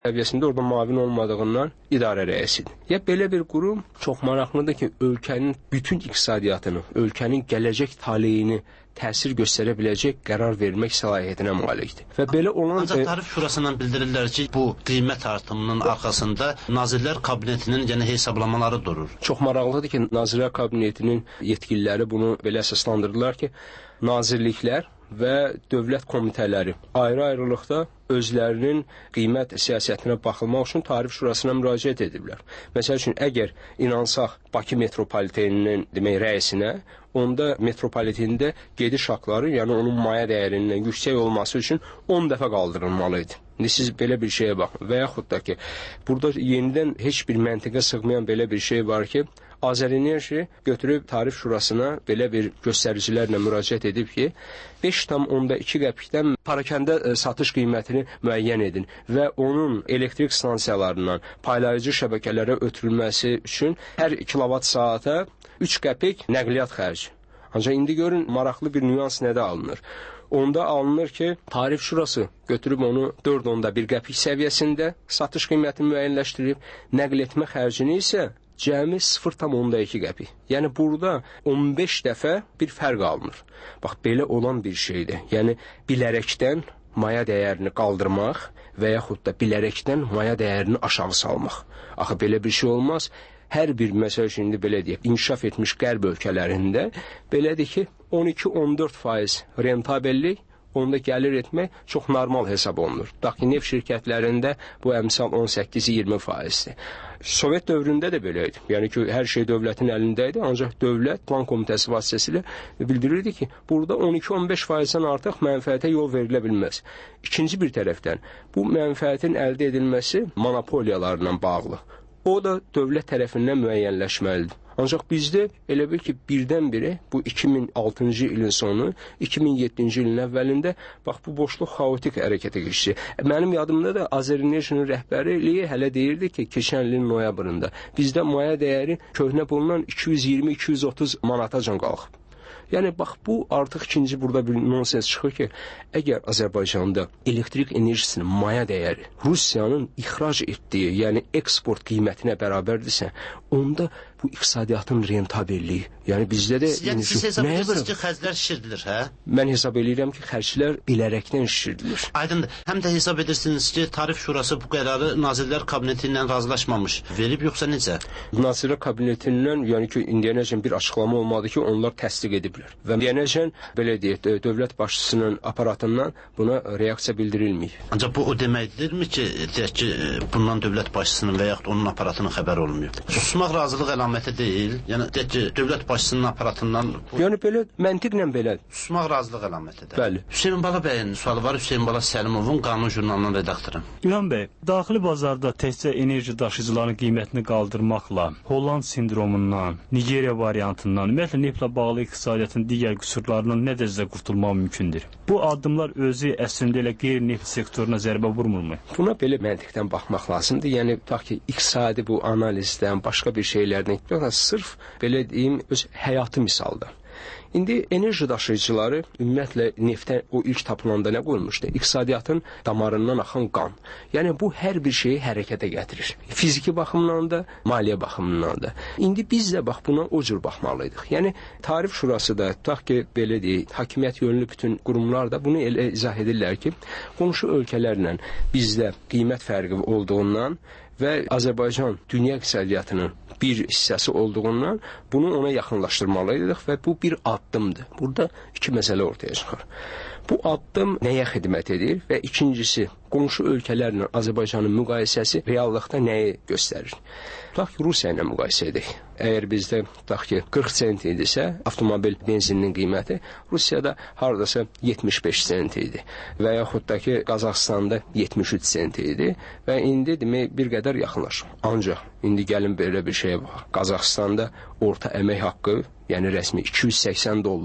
səviyyəsində orada müavin olmadığından idarə rəisidir. Ya belə bir qurum çox maraqlıdır ki, ölkənin bütün iqtisadiyyatını, ölkənin gələcək taleyini təsir göstərə biləcək qərar vermək səlahiyyətinə malikdir. Və belə olan... Ancaq Tarif Şurasından bildirirlər ki, bu qiymət artımının arxasında Nazirlər Kabinetinin hesablamaları durur. Çox maraqlıdır ki, Nazirlər Kabinetinin yetkililəri bunu belə əsaslandırırlar ki, nazirliklər və dövlət komitələri ayrı-ayrılıqda özlərinin qiymət siyasətinə baxılmaq üçün Tarif Şurasına müraciət ediblər. Məsəl üçün, əgər inansaq Bakı metropoliteninin rəisinə, onda metropolitində gediş haqları, yəni onun maya dəyərindən yüksək olması üçün 10 dəfə qaldırılmalıydı. İndi siz belə bir şeyə baxın. Və yaxud da ki, burada yenidən heç bir məntiqə sığmayan belə bir şey var ki, Azərenerji götürüb Tarif Şurasına belə bir göstəricilərlə müraciət edib ki, 5,2 qəpikdən parakəndə satış qiymətini müəyyən edin və onun elektrik stansiyalarından paylayıcı şəbəkələrə ötürülməsi üçün hər kilovat saata 3 qəpik nəqliyyat xərci. Ancaq indi görün, maraqlı bir nüans nədə alınır? Onda alınır ki, Tarif Şurası götürüb onu 4,1 qəpik səviyyəsində satış qiymətini müəyyənləşdirib, nəql etmə xərcini isə cəmi 0,2 qəpik. Yəni, burada 15 dəfə bir fərq alınır. Bax, belə olan bir şeydir. Yəni, bilərəkdən maya dəyərini qaldırmaq və yaxud da bilərəkdən maya dəyərini aşağı salmaq. Axı, belə bir şey olmaz. Hər bir, məsəl üçün, belə deyək, inkişaf etmiş qərb ölkələrində belədir ki, 12-14% rentabellik, onda gəlir etmək çox normal hesab olunur. Daxil neft şirkətlərində bu əmsal 18-20%-dir. Sovet dövründə də belə idi. Yəni ki, hər şey dövlətin əlində idi, ancaq dövlət plan komitəsi vasitəsilə bildirirdi ki, burada 12-15%-dən artıq mənfəətə yol verilə bilməz. İkinci bir tərəfdən, bu mənfəətin əldə edilməsi monopoliyalarla bağlı. O da dövlət tərəfindən müəyyənləşməlidir. Ancaq bizdə elə bil ki, birdən-birə bu 2006-cı ilin sonu, 2007-ci ilin əvvəlində bax bu boşluq xaotik hərəkətə keçdi. Mənim yadımda da Azərenerjinin rəhbərliyi hələ deyirdi ki, keçən ilin noyabrında bizdə maya dəyəri köhnə bundan 220-230 manatacan qalxıb. Yəni, bax, bu artıq ikinci burada bir nonsens çıxır ki, əgər Azərbaycanda elektrik enerjisinin maya dəyəri Rusiyanın ixrac etdiyi, yəni eksport qiymətinə bərabərdirsə, onda bu iqtisadiyyatın rentabelliyi, yəni bizdə də... Yəni, siz hesab edirsiniz ki, xərclər şişirdilir, hə? Mən hesab edirəm ki, xərclər bilərəkdən şişirdilir. Aydındır. Həm də hesab edirsiniz ki, Tarif Şurası bu qərarı Nazirlər Kabineti ilə razılaşmamış. Verib, yoxsa necə? Nazirlər Kabinetindən, yəni ki, indiyənəcən bir açıqlama olmadı ki, onlar təsdiq ediblər. Və indiyənəcən, belə deyək, dövlət başçısının aparatından buna reaksiya bildirilməyib. Ancaq bu o deməkdirmi ki, deyək ki, bundan dövlət başçısının və yaxud onun aparatının xəbər olunmuyor? Susmaq razılıq əlaməti deyil. Yəni, deyək ki, dövlət başçısının aparatından... Yəni, belə, məntiqlə belə. Susmaq razılıq əlamətidir. Bəli. Hüseyin Bala bəyin sualı var. Hüseyin Bala Səlimovun Qanun jurnalının redaktoru. İlham bəy, daxili bazarda təkcə enerji daşıyıcıların qiymətini qaldırmaqla, Holland sindromundan, Nigeriya variantından, ümumiyyətlə neftlə bağlı iqtisadiyyatın digər qüsurlarından nə dərəcədə qurtulmaq mümkündür? Bu addımlar özü əslində elə qeyri-neft sektoruna zərbə vurmurmu? Buna belə məntiqdən baxmaq lazımdır. Yəni, tutaq ki, iqtisadi bu analizdən, başqa bir şeylərdən, sırf, belə deyim, öz həyatı misalda. İndi enerji daşıyıcıları ümumiyyətlə neftə o ilk tapılanda nə qoymuşdu? İqtisadiyyatın damarından axan qan. Yəni, bu hər bir şeyi hərəkətə gətirir. Fiziki baxımdan da, maliyyə baxımdan da. İndi biz də bax, buna o cür baxmalıydıq. Yəni, Tarif Şurası da, tutaq ki, belə deyək, hakimiyyət yönlü bütün qurumlar da bunu elə izah edirlər ki, qonşu ölkələrlə bizdə qiymət fərqi olduğundan və Azərbaycan dünya iqtisadiyyatının bir hissəsi olduğundan bunu ona yaxınlaşdırmalıydıq və bu bir addımdır. Burada iki məsələ ortaya çıxır. Bu addım nəyə xidmət edir və ikincisi, qonşu ölkələrlə Azərbaycanın müqayisəsi reallıqda nəyi göstərir? Tutaq ki, Rusiya ilə müqayisə edək. Əgər bizdə, tutaq ki, 40 sent idisə, avtomobil benzininin qiyməti Rusiyada haradasa 75 sent idi və yaxud da ki, Qazaxstanda 73 sent idi və indi demək bir qədər yaxınlaşır. Ancaq indi gəlin belə bir şeyə bax. Qazaxstanda orta əmək haqqı, yəni rəsmi $280.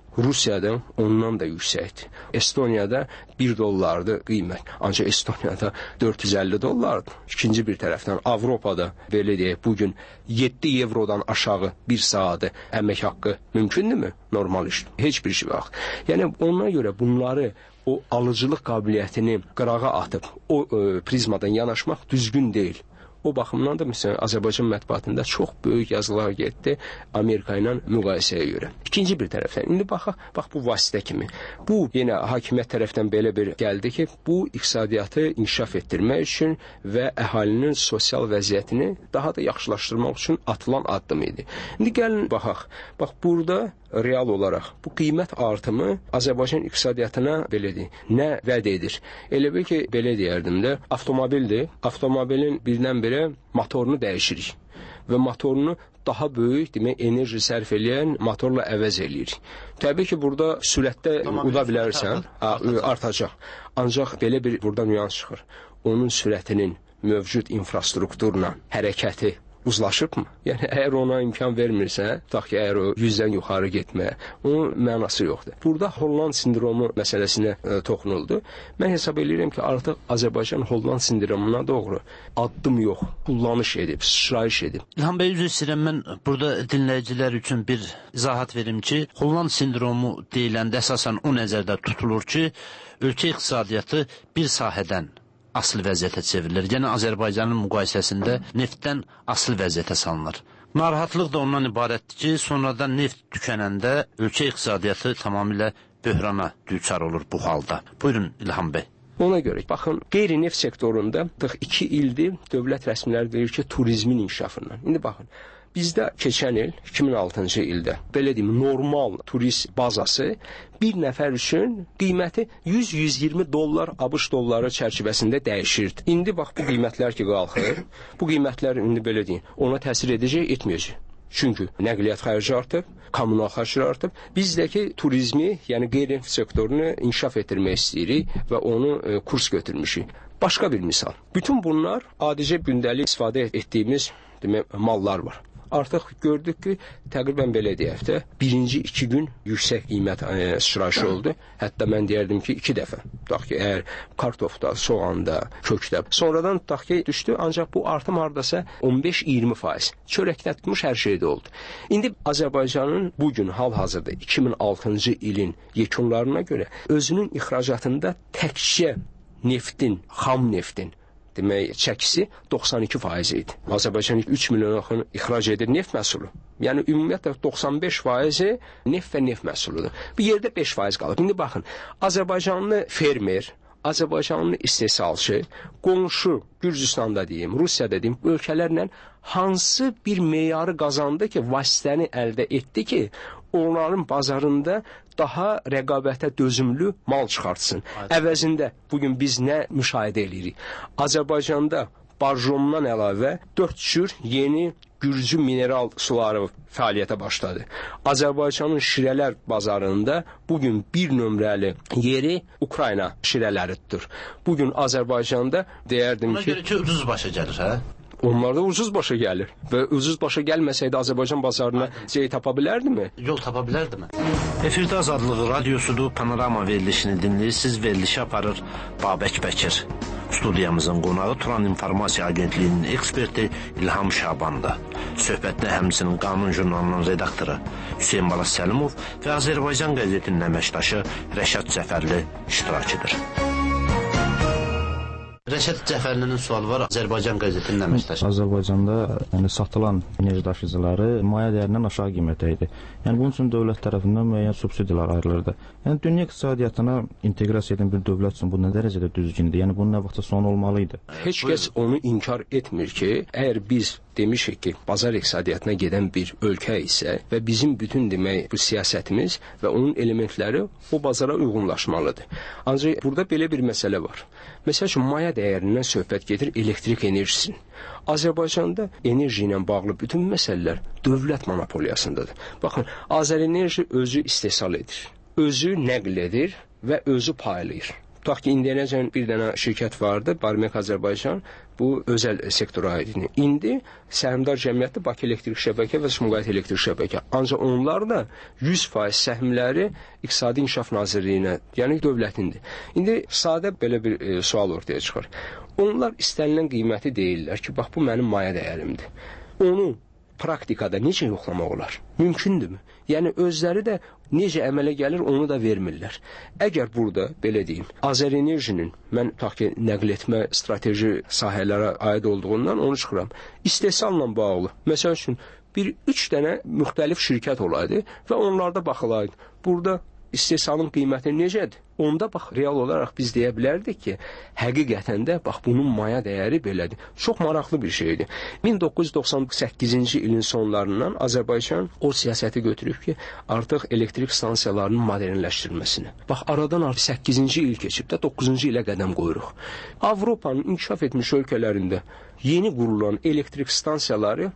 Rusiyada ondan da yüksəkdir. Estoniyada $1 qiymət. Ancaq Estoniyada $450. İkinci bir tərəfdən Avropada belə deyək, bugün 7 evrodan aşağı bir saatı əmək haqqı mümkündürmü? Normal iş. Heç bir şey yox. Yəni ona görə bunları o alıcılıq qabiliyyətini qırağa atıb o prizmadan yanaşmaq düzgün deyil. O baxımdan da məsələn Azərbaycan mətbuatında çox böyük yazılar getdi Amerika ilə müqayisəyə görə. İkinci bir tərəfdən indi baxaq, bax bu vasitə kimi. Bu yenə hakimiyyət tərəfdən belə bir gəldi ki, bu iqtisadiyyatı inkişaf etdirmək üçün və əhalinin sosial vəziyyətini daha da yaxşılaşdırmaq üçün atılan addım idi. İndi gəlin baxaq. Bax burada real olaraq bu qiymət artımı Azərbaycan iqtisadiyyatına belə deyək, nə vəd edir? Elə bil ki, belə deyərdim də, avtomobildir. Avtomobilin birdən-birə motorunu dəyişirik və motorunu daha böyük, demək, enerji sərf eləyən motorla əvəz eləyirik. Təbii ki, burada sürətdə uda bilərsən, artacaq. Ancaq belə bir burada nüans çıxır. Onun sürətinin mövcud infrastrukturla hərəkəti uzlaşıbmı? Yəni, əgər ona imkan vermirsə, tutaq ki, əgər o 100-dən yuxarı getməyə, onun mənası yoxdur. Burada Holland sindromu məsələsinə toxunuldu. Mən hesab edirəm ki, artıq Azərbaycan Holland sindromuna doğru addım yox, kullanış edib, sıçrayış edib. İlham bəy, üzr istəyirəm, mən burada dinləyicilər üçün bir izahat verim ki, Holland sindromu deyiləndə əsasən o nəzərdə tutulur ki, ölkə iqtisadiyyatı bir sahədən asıl vəziyyətə çevrilir. Yəni Azərbaycanın müqayisəsində neftdən asıl vəziyyətə salınır. Narahatlıq da ondan ibarətdir ki, sonradan neft tükənəndə ölkə iqtisadiyyatı tamamilə böhrana düçar olur bu halda. Buyurun İlham bəy. Ona görə, baxın, qeyri-neft sektorunda 2 ildir dövlət rəsmiləri deyir ki, turizmin inkişafından. İndi baxın, bizdə keçən il, 2006-cı ildə, belə deyim, normal turist bazası bir nəfər üçün qiyməti $100-120 ABŞ dolları çərçivəsində dəyişirdi. İndi bax, bu qiymətlər ki qalxır, bu qiymətlər indi belə deyim, ona təsir edəcək, etməyəcək. Çünki nəqliyyat xərci artıb, kommunal xərclər artıb. Bizdəki turizmi, yəni qeyri-neft sektorunu inkişaf etdirmək istəyirik və onu kurs götürmüşük. Başqa bir misal. Bütün bunlar adicə gündəlik istifadə etdiyimiz demək, mallar var. Artıq gördük ki, təqribən belə deyək də, birinci 2 gün yüksək qiymət sıçrayışı oldu. Hətta mən deyərdim ki, 2 dəfə. Tutaq ki, əgər kartofda, soğanda, kökdə. Sonradan tutaq ki, düşdü, ancaq bu artım hardasa 15-20%. Çörəkdən tutmuş hər şeydə oldu. İndi Azərbaycanın bugün hal-hazırda 2006-cı ilin yekunlarına görə özünün ixracatında təkcə neftin, xam neftin demək, çəkisi 92% idi. Azərbaycan 3 milyon yaxın ixrac edir neft məhsulu. Yəni, ümumiyyətlə 95% neft və neft məhsuludur. Bir yerdə 5% qalır. İndi baxın, Azərbaycanlı fermer, Azərbaycanlı istehsalçı, qonşu Gürcüstanda deyim, Rusiyada deyim, ölkələrlə hansı bir meyarı qazandı ki, vasitəni əldə etdi ki, onların bazarında daha rəqabətə dözümlü mal çıxartsın. Əvəzində bugün biz nə müşahidə edirik? Azərbaycanda barjomdan əlavə 4 cür yeni Gürcü mineral suları fəaliyyətə başladı. Azərbaycanın şirələr bazarında bugün bir nömrəli yeri Ukrayna şirələri tutur. Bugün Azərbaycanda deyərdim ki... Ona görə ki, ucuz başa gəlir, hə? Onlar da ucuz başa gəlir. Və ucuz başa gəlməsəydi Azərbaycan bazarına tapa bilərdimi? Yol tapa bilərdimi? Efirdə Azadlığı radiosudur, Panorama verilişini dinləyirsiniz. Verilişi aparır Babək Bəkir. Studiyamızın qonağı Turan İnformasiya Agentliyinin eksperti İlham Şaban'da. Söhbətdə həmçinin Qanun jurnalının redaktoru Hüseyin Balas Səlimov və Azərbaycan qəzetinin əməkdaşı Rəşad Cəfərli iştirakıdır. Rəşad Cəfərlinin sualı var, Azərbaycan qəzetinin əməkdaşı. Azərbaycanda satılan enerji daşıyıcıları maya dəyərindən aşağı qiymətə idi. Yəni bunun üçün dövlət tərəfindən müəyyən subsidiyalar ayrılırdı. Yəni dünya iqtisadiyyatına inteqrasiya edən bir dövlət üçün bu nə dərəcədə düzgündür? Yəni bunun nə vaxtda sonu olmalı idi? Heç kəs onu inkar etmir ki, əgər biz demişik ki, bazar iqtisadiyyatına gedən bir ölkə isə və bizim bütün demək bu siyasətimiz və onun elementləri o bazara uyğunlaşmalıdır. Ancaq burada belə bir məsələ var. Məsəl üçün, maya dəyərindən söhbət gedir elektrik enerjisinin. Azərbaycanda enerji ilə bağlı bütün məsələlər dövlət monopoliyasındadır. Baxın, Azərenerji özü istehsal edir, özü nəql edir və özü paylayır. Tutaq ki, indiyənəcən bir dənə şirkət vardı, Barmaq Azərbaycan, bu özəl sektora aiddir. İndi səhmdar cəmiyyətdir Bakı Elektrik Şəbəkə və Sumqayıt Elektrik Şəbəkə. Ancaq onlar da 100% səhmləri İqtisadi İnkişaf Nazirliyinə, yəni dövlətindir. İndi sadə belə bir sual ortaya çıxır. Onlar istənilən qiyməti deyirlər ki, bax bu mənim maya dəyərimdir. Onu praktikada necə yoxlamaq olar? Mümkündürmü? Yəni özləri də necə əmələ gəlir, onu da vermirlər. Əgər burada, belə deyim, Azərenerjinin, mən tutaq ki, nəql etmə strateji sahələrə aid olduğundan onu çıxıram. İstehsalla bağlı, məsəl üçün, 3 dənə müxtəlif şirkət olaydı və onlarda baxılaydı. Burada istehsalın qiyməti necədir? Onda bax, real olaraq biz deyə bilərdik ki, həqiqətən də bax, bunun maya dəyəri belədir. Çox maraqlı bir şeydir. 1998-ci ilin sonlarından Azərbaycan o siyasəti götürüb ki, artıq elektrik stansiyalarının modernləşdirilməsini. Bax, aradan artıq 8-ci il keçib də 9-cu ilə qədəm qoyuruq. Avropanın inkişaf etmiş ölkələrində yeni qurulan elektrik stansiyaları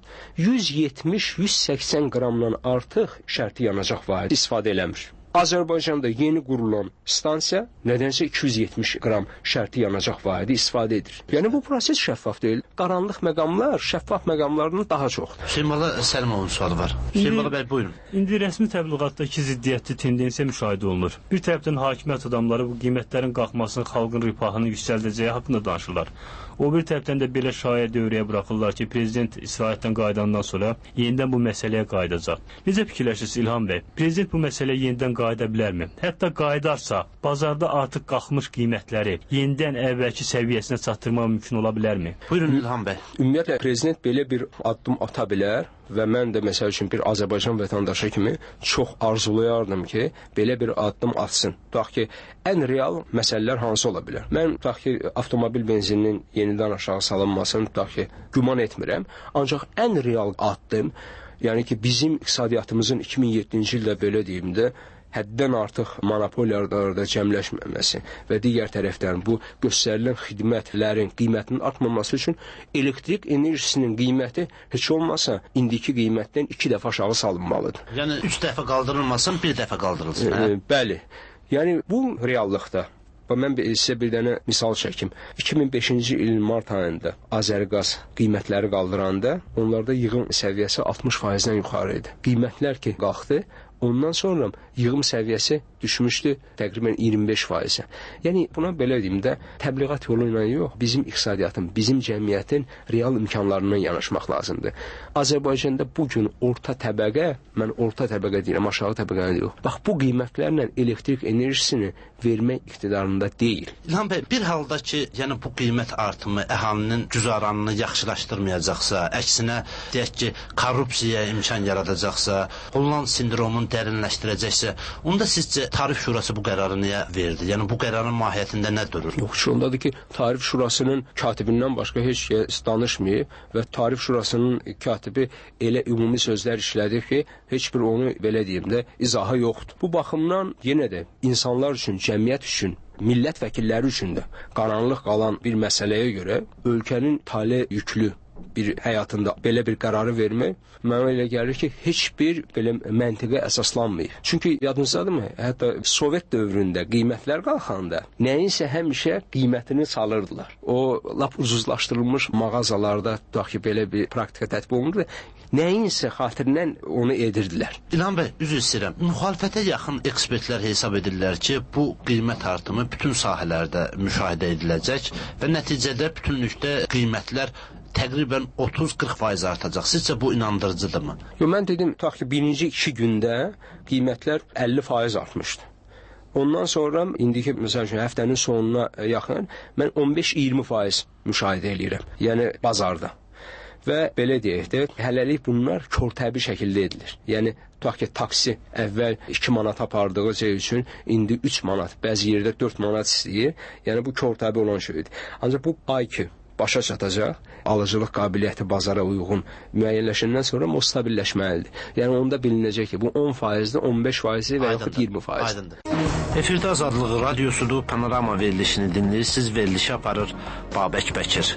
170-180 qramdan artıq şərti yanacaq vahidi istifadə eləmir. Azərbaycanda yeni qurulan stansiya nədənsə 270 qram şərti yanacaq vahidi istifadə edir. Yəni bu proses şəffaf deyil. Qaranlıq məqamlar şəffaf məqamlardan daha çoxdur. Hüseyn Bala Səlimovun sualı var. Hüseyn Bala bəy, buyurun. İndi rəsmi təbliğatdakı ziddiyyətli tendensiya müşahidə olunur. Bir tərəfdən hakimiyyət adamları bu qiymətlərin qalxmasını, xalqın rifahını yüksəldəcəyi haqqında danışırlar. O bir tərəfdən də belə şaya dövrəyə buraxırlar ki, prezident istirahətdən qayıdandan sonra yenidən bu məsələyə qayıdacaq. Necə fikirləşirsiniz İlham bəy? Prezident bu məsələyə yenidən qayıda bilərmi? Hətta qayıdarsa, bazarda artıq qalxmış qiymətləri yenidən əvvəlki səviyyəsinə çatdırmaq mümkün ola bilərmi? Buyurun İlham bəy. Ümumiyyətlə, prezident belə bir addım ata bilər və mən də məsəl üçün bir Azərbaycan vətəndaşı kimi çox arzulayardım ki, belə bir addım atsın. Tutaq ki, ən real məsələlər hansı ola bilər? Mən tutaq ki, avtomobil benzininin yenidən aşağı salınmasını tutaq ki, güman etmirəm. Ancaq ən real addım, yəni ki, bizim iqtisadiyyatımızın 2007-ci ildə belə deyim də, həddən artıq monopoliyalarda cəmləşməməsi və digər tərəfdən bu göstərilən xidmətlərin qiymətinin artmaması üçün elektrik enerjisinin qiyməti heç olmasa indiki qiymətdən 2 dəfə aşağı salınmalıdır. Yəni 3 dəfə qaldırılmasın, 1 dəfə qaldırılsın, hə? Bəli. Yəni bu reallıqda. Mən sizə bir dənə misal çəkim. 2005-ci ilin mart ayında Azərqaz qiymətləri qaldıranda onlarda yığım səviyyəsi 60%-dən yuxarı idi. Qiymətlər ki qalxdı, ondan sonra yığım səviyyəsi düşmüşdü təqribən 25%-ə. Yəni buna belə deyim də, təbliğat yolu ilə yox, bizim iqtisadiyyatın, bizim cəmiyyətin real imkanlarından yanaşmaq lazımdır. Azərbaycanda bugün orta təbəqə, mən orta təbəqə deyirəm, aşağı təbəqəni yox. Bax, bu qiymətlərlə elektrik enerjisini vermək iqtidarında deyil. İlham bəy, bir halda ki, yəni bu qiymət artımı əhalinin güzaranını yaxşılaşdırmayacaqsa, əksinə deyək ki, korrupsiyaya imkan yaradacaqsa, Holland sindromunun dərinləşdirəcəksə, onda sizcə Tarif Şurası bu qərarı niyə verdi? Yəni bu qərarın mahiyyətində nə durur? Yox, ondadır ki, Tarif Şurasının katibindən başqa heç kəs danışmayıb və Tarif Şurasının katibi elə ümumi sözlər işlədir ki, heç bir onu belə deyim də izahı yoxdur. Bu baxımdan yenə də insanlar üçün, cəmiyyət üçün, millət vəkilləri üçün də qaranlıq qalan bir məsələyə görə ölkənin tale yüklü bir həyatında belə bir qərarı vermək mənə elə gəlir ki, heç bir belə məntiqə əsaslanmayıb. Çünki yadınızdadırmı? Hətta Sovet dövründə qiymətlər qalxanda nəyinsə həmişə qiymətini salırdılar. O lap ucuzlaşdırılmış mağazalarda tutaq ki, belə bir praktika tətbiq olunurdu. Nəyinsə xatirindən onu edirdilər. İlham bəy, üzr istəyirəm. Müxalifətə yaxın ekspertlər hesab edirlər ki, bu qiymət artımı bütün sahələrdə müşahidə ediləcək və nəticədə bütünlükdə qiymətlər təqribən 30-40% artacaq. Sizcə bu inandırıcıdırmı? Yo, mən dedim, tutaq ki, birinci 2 gündə qiymətlər 50% artmışdı. Ondan sonra indiki məsəl üçün həftənin sonuna yaxın mən 15-20% müşahidə edirəm. Yəni bazarda. Və belə deyək də, hələlik bunlar körtəbi şəkildə edilir. Yəni tutaq ki, taksi əvvəl 2 manat apardığı şey üçün indi 3 manat, bəzi yerdə 4 manat istəyir. Yəni bu körtəbi olan şeydir. Ancaq bu ay ki başa çatacaq, alıcılıq qabiliyyəti bazara uyğun müəyyənləşəndən sonra o stabilləşməlidir. Yəni onda bilinəcək ki, bu 10%-dir, 15%-dir və yaxud 20%-dir. Aydındır. Efirdə Azadlığı radiosudur, Panorama verilişini dinləyirsiniz, verilişi aparır Babək Bəkir.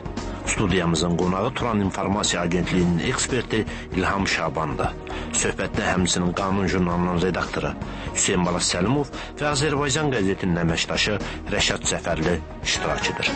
Studiyamızın qonağı Turan İnformasiya Agentliyinin eksperti İlham Şabandır. Söhbətdə həmçinin Qanun jurnalının redaktoru Hüseyn Balas Səlimov və Azərbaycan qəzetinin əməkdaşı Rəşad Cəfərli iştirakıdır.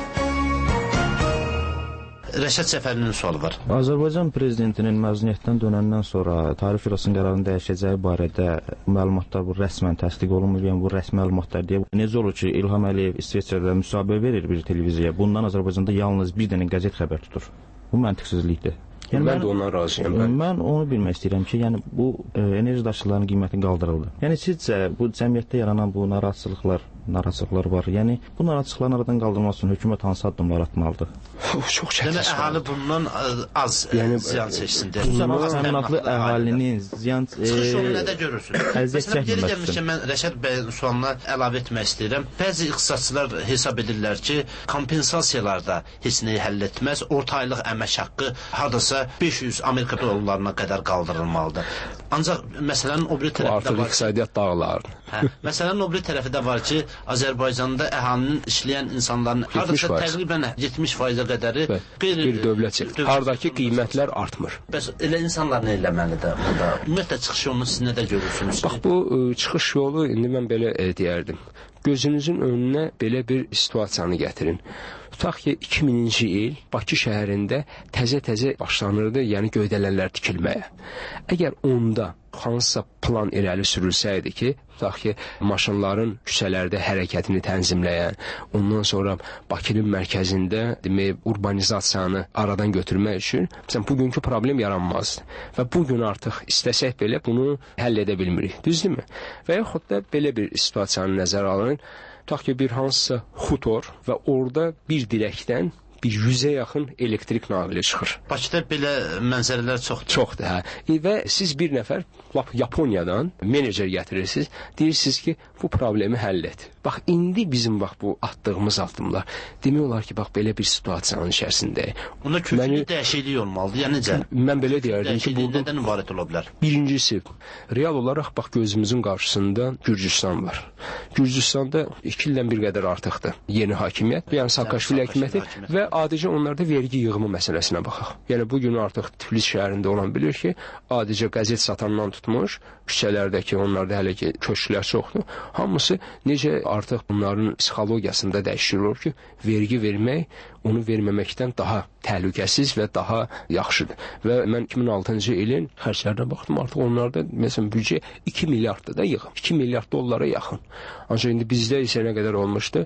Rəşad Cəfərlinin sualı var. Azərbaycan prezidentinin məzuniyyətdən dönəndən sonra Tarif İclasının qərarının dəyişəcəyi barədə məlumatlar bu rəsmən təsdiq olunmuyor. Bu rəsmi məlumatlar deyə necə olur ki, İlham Əliyev İsveçrədə müsahibə verir bir televiziyaya. Bundan Azərbaycanda yalnız bir dənə qəzet xəbər tutur. Bu məntiqsizlikdir. Yəni mən də ondan razıyam. Mən onu bilmək istəyirəm ki, yəni bu enerji daşıyıcılarının qiyməti qaldırıldı. Yəni sizcə bu cəmiyyətdə yaranan bu narahatçılıqlar var. Yəni bu narahatçılıqların aradan qaldırılması üçün hökumət hansı addımlar atmalıdır? Çox çətin. Demək əhali bundan az ziyan çəksin. Təminatlı əhalinin ziyan çıxış yolu nədə görürsünüz? Məsələn, geri gəlmişkən mən Rəşad bəyin sualına əlavə etmək istəyirəm. Bəzi iqtisadçılar hesab edirlər ki, kompensasiyalar da heç nəyi həll etməz. Orta aylıq əmək haqqı hardasa 500 Amerika dollarlarına qədər qaldırılmalıdır. Ancaq məsələnin o biri tərəfdə artıq iqtisadiyyat dağlar. Məsələnin o biri tərəfi də var ki, Azərbaycanda əhalinin işləyən insanların hardasa təqribən 70%-ə qədəri qeyri-dövlət sektor. Hardakı qiymətlər artmır. Bəs elə insanlar nə eləməlidir burada? Ümumiyyətlə çıxış yolunu siz nədə görürsünüz? Bax bu çıxış yolu indi mən belə deyərdim. Gözünüzün önünə belə bir situasiyanı gətirin. Tutaq ki, 2000-ci il Bakı şəhərində təzə-təzə başlanırdı, yəni göydələnlər tikilməyə. Əgər onda hansısa plan irəli sürülsəydi ki, tutaq ki, maşınların küçələrdə hərəkətini tənzimləyən, ondan sonra Bakının mərkəzində demək, urbanizasiyanı aradan götürmək üçün, məsələn, bugünkü problem yaranmazdı. Və bugün artıq istəsək belə bunu həll edə bilmirik, düzdürmü? Və yaxud da belə bir situasiyanı nəzərə alın, tutaq ki, bir hansısa xutor və orada bir dirəkdən bir 100-ə yaxın elektrik naqili çıxır. Bakıda belə mənzərələr çoxdur. Çoxdur, hə. Və siz bir nəfər Yaponiyadan menecer gətirirsiniz, deyirsiniz ki, bu problemi həll et. Bax, indi bizim bu atdığımız addımlar demək olar ki, bax, belə bir situasiyanın içərisindəyik. Bunda köklü dəyişiklik olmalıdır, yəni necə? Mən belə deyərdim ki, bu nədən ibarət ola bilər? Birincisi, real olaraq bax, gözümüzün qarşısında Gürcüstan var. Gürcüstanda 2 ildən bir qədər artıqdır yeni hakimiyyət, yəni Saakashvili hakimiyyəti və adicə onlarda vergi yığımı məsələsinə baxaq. Yəni, bugün artıq Tiflis şəhərində olan bilir ki, adicə qəzet satandan tutmuş, küçələrdəki onlarda hələ ki, köşklər çoxdur. Hamısı necə artıq bunların psixologiyasında dəyişilir ki, vergi vermək, onu verməməkdən daha təhlükəsiz və daha yaxşıdır. Və mən 2006-cı ilin xərclərinə baxdım, artıq onlarda, məsələn, büdcə 2 milyarddır da yığım. 2 milyard dollara yaxın. Ancaq indi bizdə isə nə qədər olmuşdu?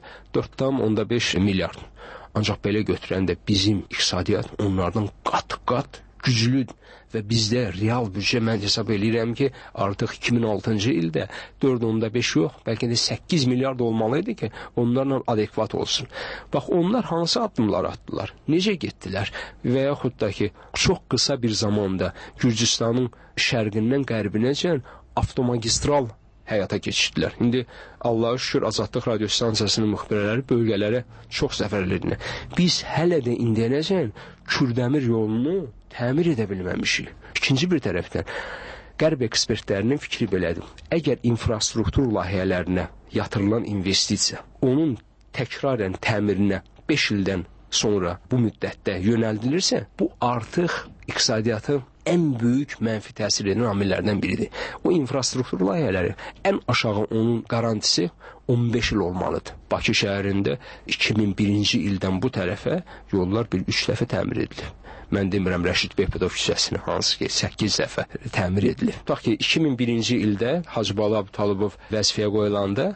4,5 milyard. Ancaq belə götürəndə bizim iqtisadiyyat onlardan qat-qat güclüdür. Və bizdə real büdcə mən hesab edirəm ki, artıq 2006-cı ildə 4,5 yox, bəlkə də 8 milyard olmalıydı ki, onlarla adekvat olsun. Bax, onlar hansı addımlar atdılar? Necə getdilər? Və yaxud da ki, çox qısa bir zamanda Gürcüstanın şərqindən qərbinəcən avtomagistral həyata keçirdilər. İndi Allah'a şükür Azadlıq radiostansiyasının müxbirləri bölgələrə çox səfərlərinə. Biz hələ də indiyənəcən Kürdəmir yolunu təmir edə bilməmişik. İkinci bir tərəfdən, qərb ekspertlərinin fikri belədir. Əgər infrastruktur layihələrinə yatırılan investisiya, onun təkrarən təmirinə 5 ildən sonra bu müddətdə yönəldilirsə, bu artıq iqtisadiyyatı ən böyük mənfi təsir edən amillərdən biridir. O infrastruktur layihələri ən aşağı onun garantisi 15 il olmalıdır. Bakı şəhərində 2001-ci ildən bu tərəfə yollar bir 3 dəfə təmir edilir. Mən demirəm Rəşid Behbudov küçəsini, hansı ki 8 dəfə təmir edilir. Tutaq ki 2001-ci ildə Hacı Balı Abdütalibov vəzifəyə qoyulanda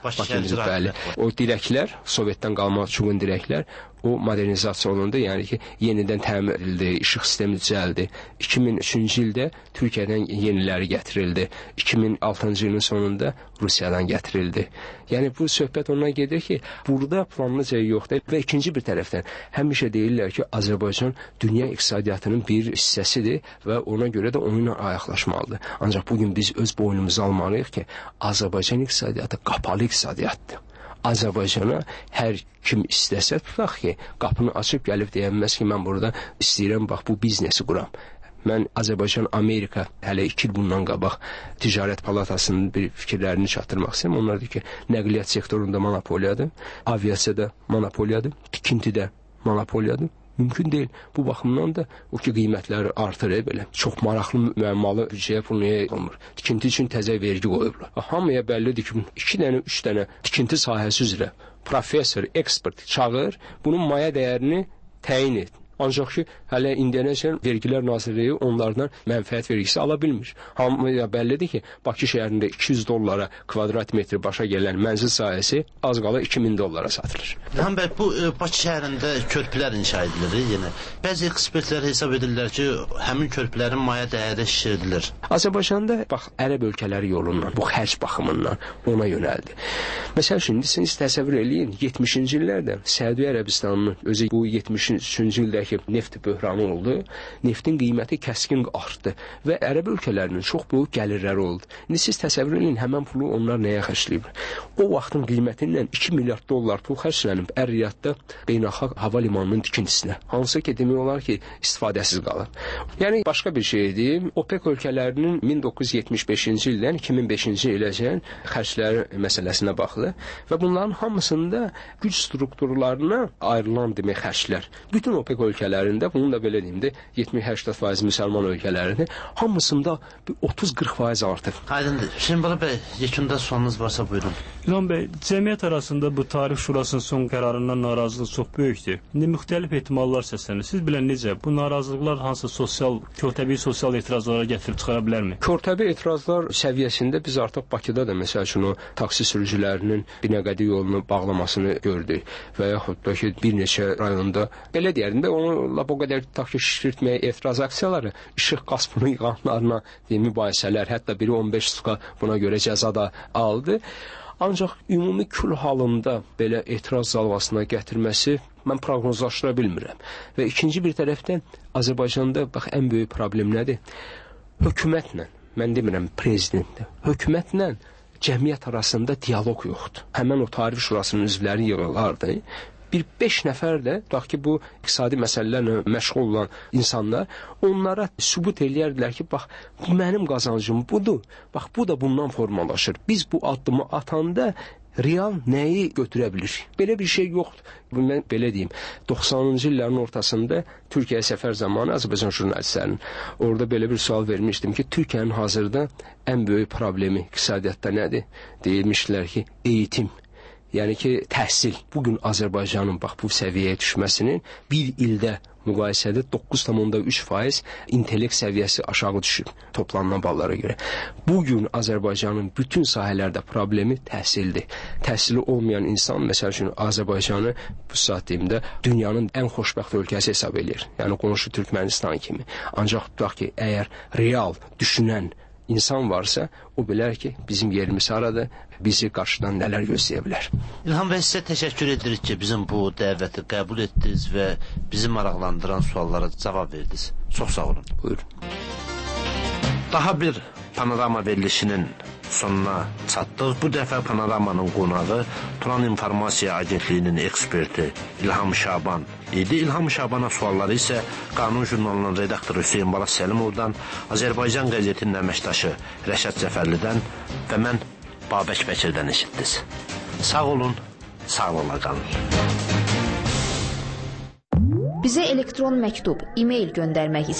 o dirəklər, Sovetdən qalma çubuğun dirəklər, o modernizasiya olundu, yəni ki, yenidən təmir edildi, işıq sistemi düzəldi. 2003-cü ildə Türkiyədən yeniləri gətirildi. 2006-cı ilin sonunda Rusiyadan gətirildi. Yəni, bu söhbət ondan gedir ki, burada planlıca yoxdur və ikinci bir tərəfdən həmişə deyirlər ki, Azərbaycan dünya iqtisadiyyatının bir hissəsidir və ona görə də onunla ayaqlaşmalıdır. Ancaq bugün biz öz boynumuzu almalıyıq ki, Azərbaycan iqtisadiyyatı qapalı iqtisadiyyatdır. Azərbaycana hər kim istəsə tutaq ki, qapını açıb gəlib deyənməz ki, mən burada istəyirəm, bax, bu biznesi quram. Mən Azərbaycan-Amerika hələ 2 il bundan qabaq Ticarət Palatasının bir fikirlərini çatdırmaq istəyirəm. Onlar deyir ki, nəqliyyat sektorunda monopoliyadır, aviasiyada monopoliyadır, tikintidə monopoliyadır. Mümkün deyil. Bu baxımdan da o ki qiymətləri artır belə. Çox maraqlı müəmmalı büdcəyə pul niyə yığılmır? Tikinti üçün təzə vergi qoyublar. Hamıya bəllidir ki, 2 dənə, 3 dənə tikinti sahəsi üzrə professor, ekspert çağır, bunun maya dəyərini təyin et. Ancaq ki, hələ indiyənəcən Vergilər Nazirliyi onlardan mənfəət vergisi ala bilmir. Hamıya bəllidir ki, Bakı şəhərində 200 dollara kvadrat metri başa gələn mənzil sahəsi az qala 2000 dollara satılır. İlham bəy, bu Bakı şəhərində körpülər inşa edilir yenə. Bəzi ekspertlər hesab edirlər ki, həmin körpülərin maya dəyəri şişirilir. Azərbaycanda bax, ərəb ölkələri yolundan, bu xərc baxımından ona yönəldi. Məsəl üçün, siz təsəvvür eləyin, 70-ci illərdə Səudiyyə Ərəbistanının özü bu 73-cü ildə neft böhranı oldu, neftin qiyməti kəskin artdı və ərəb ölkələrinin çox böyük gəlirləri oldu. İndi siz təsəvvür edin, həmən pulu onlar nəyə xərcləyib? O vaxtın qiymətindən 2 milyard dollar pul xərclənib Ər-Riyadda beynəlxalq hava limanının tikintisinə. Hansı ki, demək olar ki, istifadəsiz qalır. Yəni, başqa bir şeydir, OPEC ölkələrinin 1975-ci ildən 2005-ci iləcən xərcləri məsələsinə baxılır və bunların hamısında güc strukturlarına ayrılan demək xərclər. Bütün OPEC ölkələrində, bunun da belə deyim də 70-80% müsəlman ölkələrində hamısında 30-40% artır. Aydındır. Hüseyin Bala bəy, yekunda sualınız varsa buyurun. İlham bəy, cəmiyyət arasında bu Tarif Şurasının son qərarından narazılıq çox böyükdür. İndi müxtəlif ehtimallar səslənir. Siz bilən necə? Bu narazılıqlar hansı təbii sosial etirazlara gətirib çıxara bilərmi? Körtəbii etirazlar səviyyəsində biz artıq Bakıda da məsəl üçün o taksi sürücülərinin Binəqədi yolunu bağlamasını gördük və yaxud da ki, bir neçə rayonda belə deyərim də onunla bu qədər taksi şişirtməyə etiraz aksiyaları, işıq qaspını yığanlarına mübahisələr, hətta biri 15 sutka buna görə cəza da aldı. Ancaq ümumi kül halında belə etiraz zalvasına gətirməsi mən proqnozlaşdıra bilmirəm. Və ikinci bir tərəfdən Azərbaycanda bax, ən böyük problem nədir? Hökumətlə, mən demirəm prezidentlə, hökumətlə cəmiyyət arasında dialoq yoxdur. Həmən o Tarif Şurasının üzvləri yığılardı. Bir 5 nəfər də, bax ki, bu iqtisadi məsələlərlə məşğul olan insanlar, onlara sübut eləyərdilər ki, bax, mənim qazancım budur, bax, bu da bundan formalaşır. Biz bu addımı atanda real nəyi götürə bilir? Belə bir şey yoxdur. Mən belə deyim, 90-cı illərin ortasında Türkiyəyə səfər zamanı Azərbaycan jurnalistlərinin orada belə bir sual vermişdim ki, Türkiyənin hazırda ən böyük problemi iqtisadiyyatda nədir? Deyilmişlər ki, eğitim. Yəni ki, təhsil. Bugün Azərbaycanın bax bu səviyyəyə düşməsinin bir ildə müqayisədə 9,3% intellekt səviyyəsi aşağı düşür toplanılan ballara görə. Bugün Azərbaycanın bütün sahələrdə problemi təhsildir. Təhsili olmayan insan, məsəl üçün, Azərbaycanı bu saat deyimdə dünyanın ən xoşbəxt ölkəsi hesab edir. Yəni, qonşu Türkmənistan kimi. Ancaq tutaq ki, əgər real düşünən insan varsa, o bilər ki, bizim yerimiz haradır, bizi qarşıdan nələr gözləyə bilər. İlham bəy, sizə təşəkkür edirik ki, bizim bu dəvəti qəbul etdiniz və bizi maraqlandıran suallara cavab verdiniz. Çox sağ olun. Buyurun. Daha bir panorama verilişinin sonuna çatdıq. Bu dəfə panoramanın qonağı Turan İnformasiya Agentliyinin eksperti İlham Şaban idi. İlham Şabana sualları isə Qanun jurnalının redaktoru Hüseyin Bala Səlimovdan, Azərbaycan qəzetinin əməkdaşı Rəşad Cəfərlidən və mən Babək Bəkirdən eşitdiniz. Sağ olun, sağlıqla qalın. Bizə elektron məktub, e-mail göndərmək